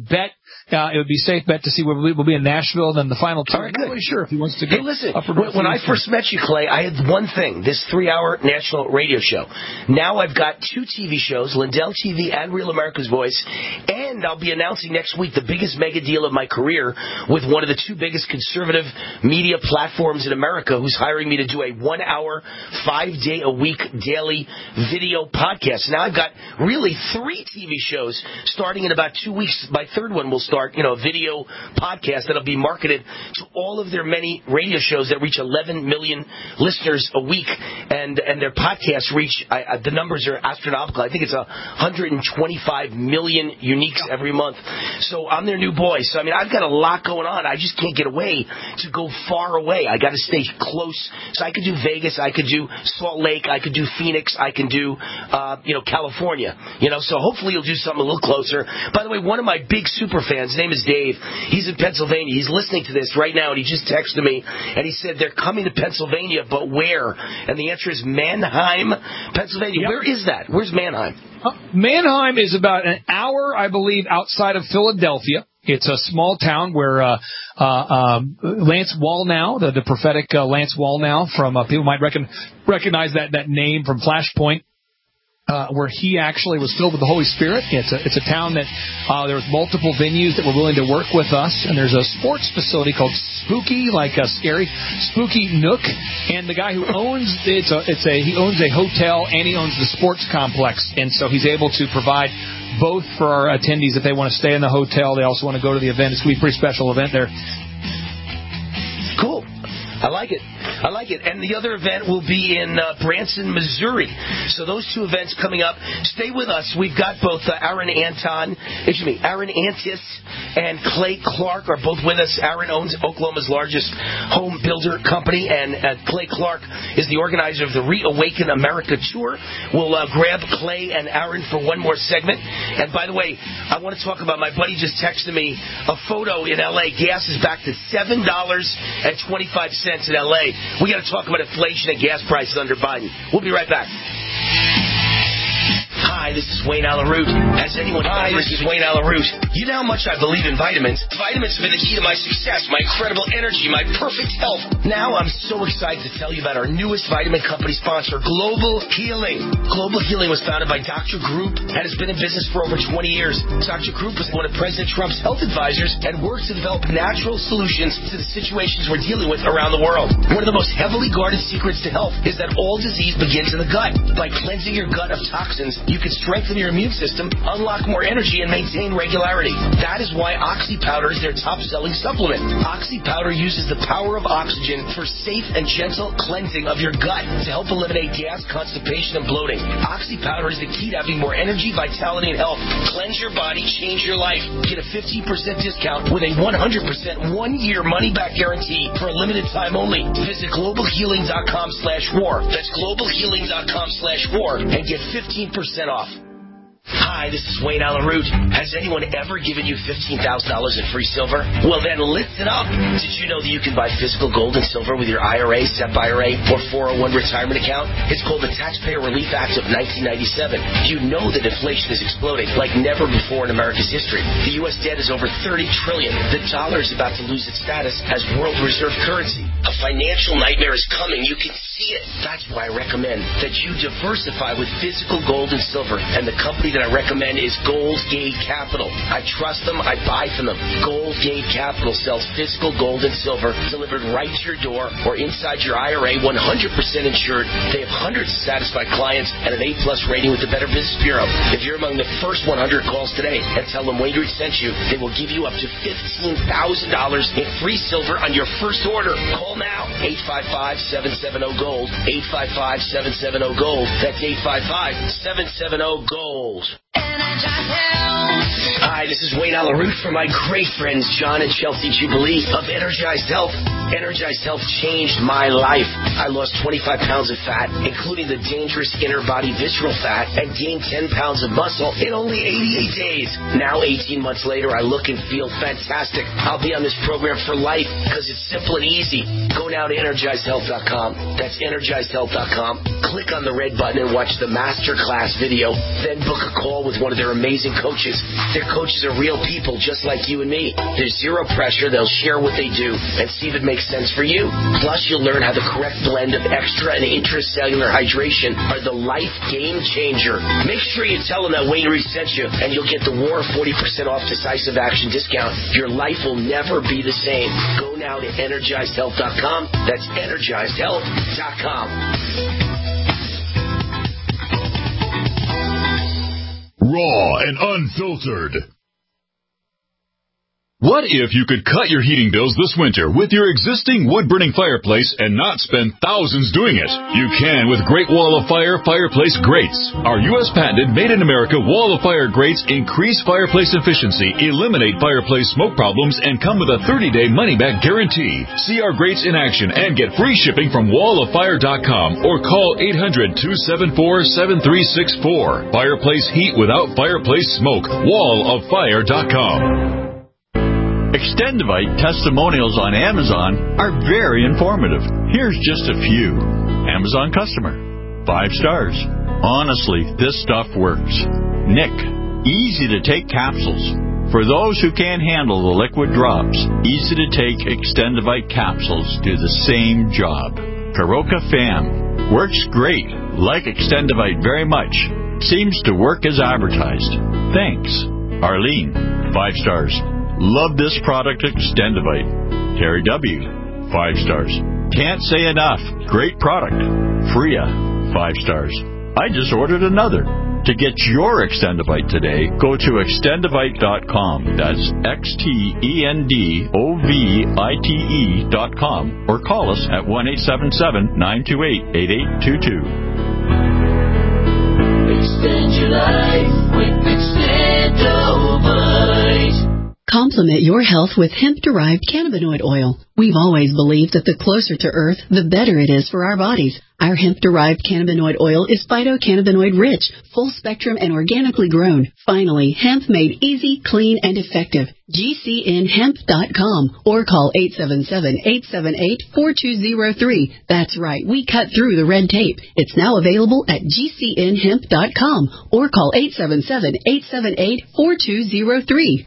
it would be a safe bet to see where we'll be in Nashville. Then the final two. I'm not really sure if he wants to go. Hey, listen, when I first met you, Clay, I had one thing, this 3-hour national radio show. Now I've got 2 TV shows, Lindell TV and Real America's Voice, and I'll be announcing next week the biggest mega deal of my career with one of the 2 biggest conservative media platforms in America, who's hiring me to do a 1-hour, 5-day-a-week daily video podcast. Now I've got really 3 TV shows starting in about 2 weeks. My third one will start, a video podcast that'll be marketed to all of their many radio shows that reach 11 million listeners a week, and their podcasts reach, the numbers are astronomical. I think it's 125 million uniques every month. So I'm their new boy. So, I've got a lot going on. I just can't get away to go far away. I got to stay close. So I could do Vegas. I could do Salt Lake. I could do Phoenix. I can do, California. So hopefully you'll do something a little closer. By the way, one of my big super fans, his name is Dave. He's in Pennsylvania. He's listening to this right now, and he just texted me, and he said they're coming to Pennsylvania, but where? And the answer is Manheim, Pennsylvania. Yep. Where is that? Where's Manheim? Manheim is about an hour, I believe, outside of Philadelphia. It's a small town where Lance Wallnau, the prophetic Lance Wallnau from people might recognize that name from Flashpoint. Where he actually was filled with the Holy Spirit. It's a town that there's multiple venues that were willing to work with us, and there's a sports facility called Spooky, like a scary Spooky Nook. And the guy who owns he owns a hotel and he owns the sports complex, and so he's able to provide both for our attendees if they want to stay in the hotel. They also want to go to the event. It's going to be a pretty special event there. Cool. I like it. And the other event will be in Branson, Missouri. So those 2 events coming up. Stay with us. We've got both Aaron Antis and Clay Clark are both with us. Aaron owns Oklahoma's largest home builder company, and Clay Clark is the organizer of the Reawaken America Tour. We'll grab Clay and Aaron for one more segment. And by the way, I want to talk about, my buddy just texted me a photo in L.A. Gas is back to $7.25 in L.A. We got to talk about inflation and gas prices under Biden. We'll be right back. Hi, this is Wayne Allyn Root. Hi, this is Wayne Allyn Root. You know how much I believe in vitamins. Vitamins have been the key to my success, my incredible energy, my perfect health. Now I'm so excited to tell you about our newest vitamin company sponsor, Global Healing. Global Healing was founded by Dr. Group and has been in business for over 20 years. Dr. Group was one of President Trump's health advisors and works to develop natural solutions to the situations we're dealing with around the world. One of the most heavily guarded secrets to health is that all disease begins in the gut. By cleansing your gut of toxins, you can strengthen your immune system, unlock more energy, and maintain regularity. That is why Oxy Powder is their top-selling supplement. Oxy Powder uses the power of oxygen for safe and gentle cleansing of your gut to help eliminate gas, constipation, and bloating. Oxy Powder is the key to having more energy, vitality, and health. Cleanse your body, change your life. Get a 15% discount with a 100% one-year money-back guarantee for a limited time only. Visit globalhealing.com/war. That's globalhealing.com/war and get 15% off. Hi, this is Wayne Allyn Root. Has anyone ever given you $15,000 in free silver? Well, then listen up. Did you know that you can buy physical gold and silver with your IRA, SEP IRA, or 401 retirement account? It's called the Taxpayer Relief Act of 1997. You know that inflation is exploding like never before in America's history. The U.S. debt is over $30 trillion. The dollar is about to lose its status as world reserve currency. A financial nightmare is coming. You can see it. That's why I recommend that you diversify with physical gold and silver. And the company that I recommend is Gold Gate Capital. I trust them. I buy from them. Gold Gate Capital sells physical gold and silver delivered right to your door or inside your IRA, 100% insured. They have hundreds of satisfied clients and an A-plus rating with the Better Business Bureau. If you're among the first 100 calls today and tell them Wayne Root sent you, they will give you up to $15,000 in free silver on your first order. Call now. 855-770-GOLD. 855-770-GOLD. That's 855-770-GOLD. Hi, this is Wayne Allyn Root from my great friends John and Chelsea Jubilee of Energized Health. Energized Health changed my life. I lost 25 pounds of fat, including the dangerous inner body visceral fat, and gained 10 pounds of muscle in only 88 days. Now, 18 months later, I look and feel fantastic. I'll be on this program for life because it's simple and easy. Go now to EnergizedHealth.com. That's EnergizedHealth.com. Click on the red button and watch the masterclass video. Then book a call with one of their amazing coaches. Their coaches are real people just like you and me. There's zero pressure. They'll share what they do and see if it makes sense for you. Plus, you'll learn how the correct blend of extra and intracellular hydration are the life game changer. Make sure you tell them that Wayne Reese sent you, and you'll get the War 40% off decisive action discount. Your life will never be the same. Go now to EnergizedHealth.com. That's EnergizedHealth.com. Raw and unfiltered. What if you could cut your heating bills this winter with your existing wood-burning fireplace and not spend thousands doing it? You can with Great Wall of Fire fireplace grates. Our U.S. patented made-in-America Wall of Fire grates increase fireplace efficiency, eliminate fireplace smoke problems, and come with a 30-day money-back guarantee. See our grates in action and get free shipping from walloffire.com or call 800-274-7364. Fireplace heat without fireplace smoke. walloffire.com. Extendivite testimonials on Amazon are very informative. Here's just a few. Amazon customer. 5 stars. Honestly, this stuff works. Nick. Easy to take capsules. For those who can't handle the liquid drops, easy to take Extendivite capsules do the same job. Karoka Fam. Works great. Like Extendivite very much. Seems to work as advertised. Thanks. Arlene. 5 stars. Love this product, Extendivite. Terry W. 5 stars. Can't say enough. Great product. Freya. 5 stars. I just ordered another. To get your Extendivite today, go to Extendivite.com. That's XTENDOVITE.com or call us at 1-877-928-8822. Extend your life with Extendovite. Complement your health with hemp-derived cannabinoid oil. We've always believed that the closer to Earth, the better it is for our bodies. Our hemp-derived cannabinoid oil is phytocannabinoid rich, full-spectrum, and organically grown. Finally, hemp made easy, clean, and effective. GCNhemp.com or call 877-878-4203. That's right, we cut through the red tape. It's now available at GCNhemp.com or call 877-878-4203.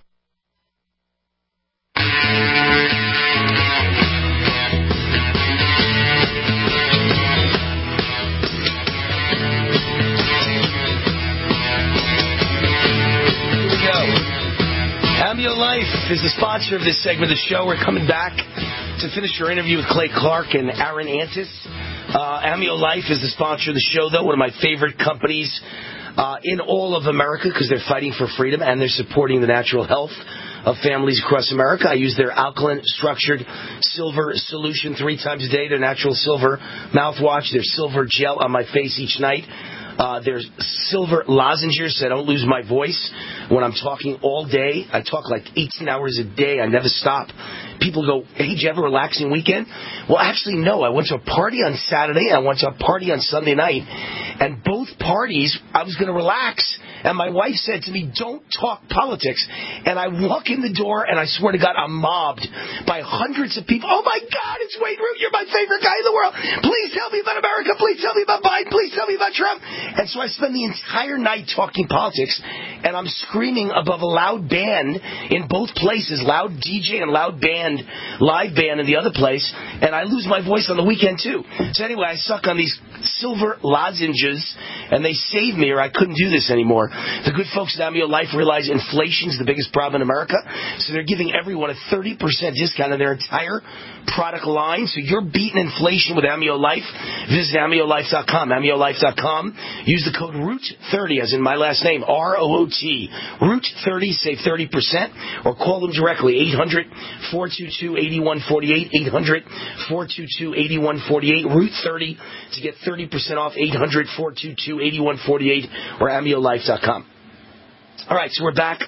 Amio Life is the sponsor of this segment of the show. We're coming back to finish our interview with Clay Clark and Aaron Antis. Amio Life is the sponsor of the show, though, one of my favorite companies in all of America because they're fighting for freedom and they're supporting the natural health of families across America. I use their alkaline structured silver solution 3 times a day, their natural silver mouthwash, their silver gel on my face each night. There's silver lozenges so I don't lose my voice when I'm talking all day. I talk like 18 hours a day. I never stop. People go, hey, did you have a relaxing weekend? Well, actually, no. I went to a party on Saturday. I went to a party on Sunday night. And both parties, I was going to relax. And my wife said to me, don't talk politics. And I walk in the door, and I swear to God, I'm mobbed by hundreds of people. Oh, my God, it's Wayne Root. You're my favorite guy in the world. Please tell me about America. Please tell me about Biden. Please tell me about Trump. And so I spend the entire night talking politics, and I'm screaming above a loud band in both places, loud DJ and loud band, live band in the other place, and I lose my voice on the weekend, too. So anyway, I suck on these silver lozenges, and they saved me, or I couldn't do this anymore. The good folks at Amio Life realize inflation's the biggest problem in America, so they're giving everyone a 30% discount on their entire product line. So you're beating inflation with Amio Life. Visit AmioLife.com, AmioLife.com. Use the code ROOT30, as in my last name, ROOT. ROOT30, save 30%, or call them directly, 800-422-8148, 800-422-8148, ROOT30 to get 30% off, 800-422-8148, or AmioLife.com. All right, so we're back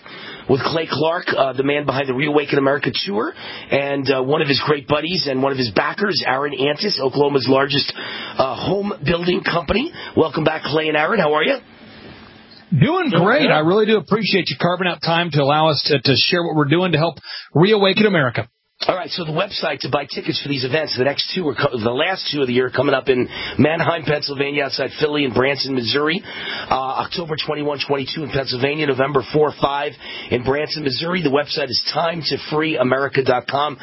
with Clay Clark, the man behind the Reawaken America tour, and one of his great buddies and one of his backers, Aaron Antis, Oklahoma's largest home building company. Welcome back, Clay and Aaron. How are you? Doing great. I really do appreciate you carving out time to allow us to share what we're doing to help reawaken America. All right, so the website to buy tickets for these events, the next two, the last two of the year, coming up in Manheim, Pennsylvania, outside Philly, and Branson, Missouri. October 21, 22 in Pennsylvania, November 4, 5 in Branson, Missouri. The website is timetofreeamerica.com,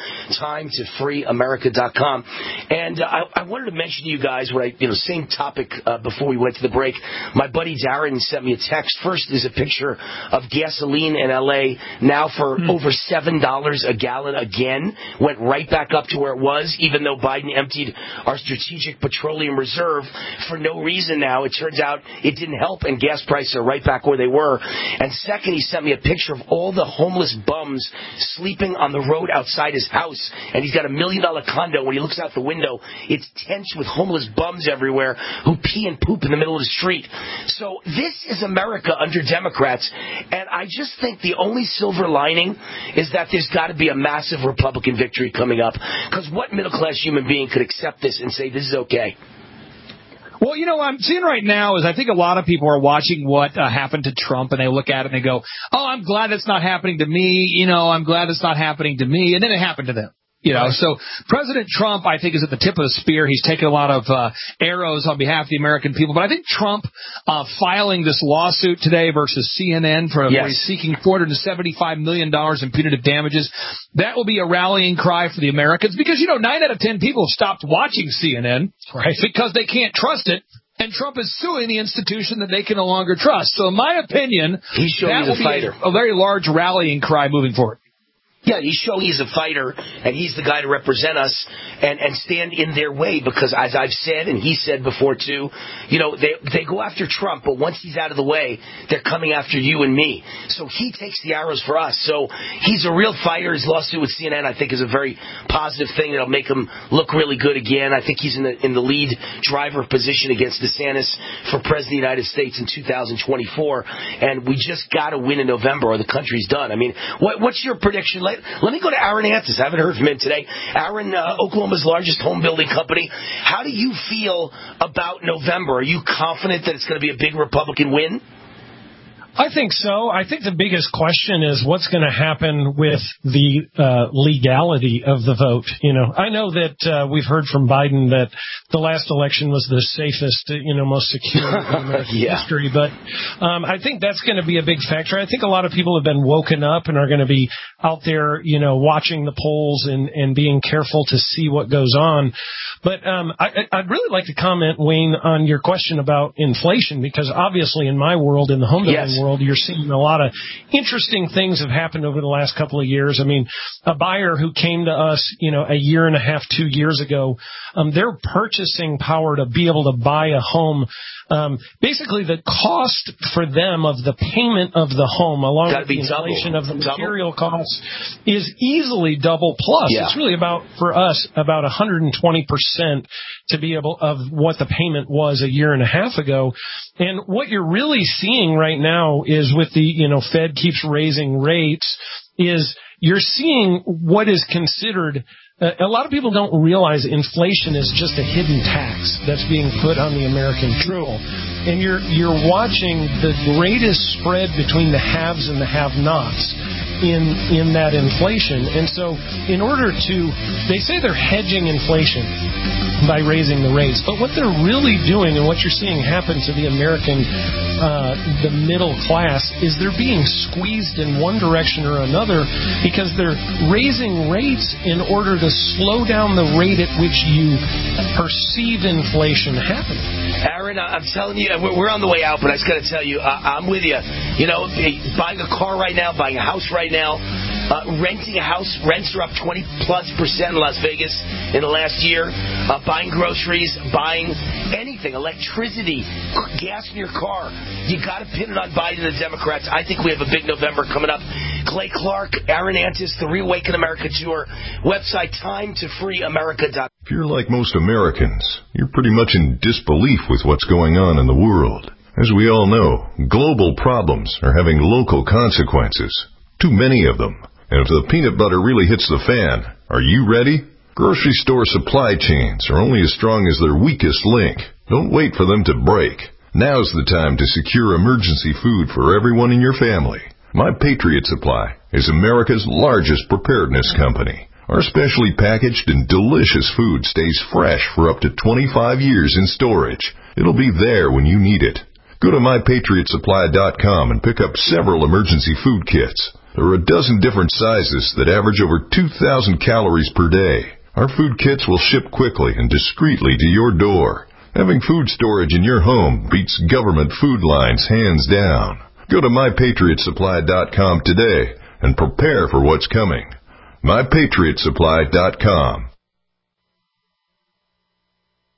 timetofreeamerica.com. And I wanted to mention to you guys same topic before we went to the break. My buddy Darren sent me a text. First is a picture of gasoline in L.A. now for over $7 a gallon again. Went right back up to where it was, even though Biden emptied our strategic petroleum reserve for no reason now. It turns out it didn't help, and gas prices are right back where they were. And second, he sent me a picture of all the homeless bums sleeping on the road outside his house. And he's got $1 million condo. When he looks out the window, it's tense with homeless bums everywhere who pee and poop in the middle of the street. So this is America under Democrats. And I just think the only silver lining is that there's got to be a massive Republican victory coming up, because what middle-class human being could accept this and say this is okay? Well, what I'm seeing right now is I think a lot of people are watching what happened to Trump, and they look at it and they go, oh, I'm glad it's not happening to me. I'm glad it's not happening to me. And then it happened to them. So President Trump, I think, is at the tip of the spear. He's taken a lot of arrows on behalf of the American people. But I think Trump filing this lawsuit today versus CNN where he's seeking $475 million in punitive damages, that will be a rallying cry for the Americans because, 9 out of 10 people have stopped watching CNN because they can't trust it. And Trump is suing the institution that they can no longer trust. So in my opinion, that will be a very large rallying cry moving forward. Yeah, he's showing he's a fighter, and he's the guy to represent us and stand in their way because, as I've said, and he said before too, they go after Trump, but once he's out of the way, they're coming after you and me. So he takes the arrows for us. So he's a real fighter. His lawsuit with CNN, I think, is a very positive thing that'll make him look really good again. I think he's in the lead driver position against DeSantis for President of the United States in 2024, and we just got to win in November or the country's done. I mean, what's your prediction? Let me go to Aaron Antis. I haven't heard from him today. Aaron, Oklahoma's largest home building company. How do you feel about November? Are you confident that it's going to be a big Republican win? I think so. I think the biggest question is what's going to happen with the legality of the vote. I know that we've heard from Biden that the last election was the safest, most secure in American history. But I think that's going to be a big factor. I think a lot of people have been woken up and are going to be out there, watching the polls and being careful to see what goes on. But I'd really like to comment, Wayne, on your question about inflation, because obviously in my world, in the home building world, you're seeing a lot of interesting things have happened over the last couple of years. I mean, a buyer who came to us, a year and a half, 2 years ago, their purchasing power to be able to buy a home, basically the cost for them of the payment of the home, along with the inflation of the material costs, is easily double plus. Yeah. It's really for us, about 120% to be able of what the payment was a year and a half ago. And what you're really seeing right now is with the, Fed keeps raising rates, is you're seeing what is considered, a lot of people don't realize inflation is just a hidden tax that's being put on the American people. And you're watching the greatest spread between the haves and the have-nots in that inflation. And so in order to, they say they're hedging inflation by raising the rates, but what they're really doing and what you're seeing happen to the American, the middle class, is they're being squeezed in one direction or another because they're raising rates in order to slow down the rate at which you perceive inflation happening. Aaron, I'm telling you, we're on the way out, but I just got to tell you, I'm with you. Buying a car right now, buying a house right now, renting a house, rents are up 20+% in Las Vegas in the last year. Buying groceries, buying anything, electricity, gas in your car. You got to pin it on Biden and the Democrats. I think we have a big November coming up. Clay Clark, Aaron Antis, the Reawaken America tour. Website timetofreeamerica.com. If you're like most Americans, you're pretty much in disbelief with what's going on in the world. As we all know, global problems are having local consequences. Too many of them. And if the peanut butter really hits the fan, are you ready? Grocery store supply chains are only as strong as their weakest link. Don't wait for them to break. Now's the time to secure emergency food for everyone in your family. My Patriot Supply is America's largest preparedness company. Our specially packaged and delicious food stays fresh for up to 25 years in storage. It'll be there when you need it. Go to MyPatriotSupply.com and pick up several emergency food kits. There are a dozen different sizes that average over 2,000 calories per day. Our food kits will ship quickly and discreetly to your door. Having food storage in your home beats government food lines hands down. Go to MyPatriotSupply.com today and prepare for what's coming. MyPatriotSupply.com.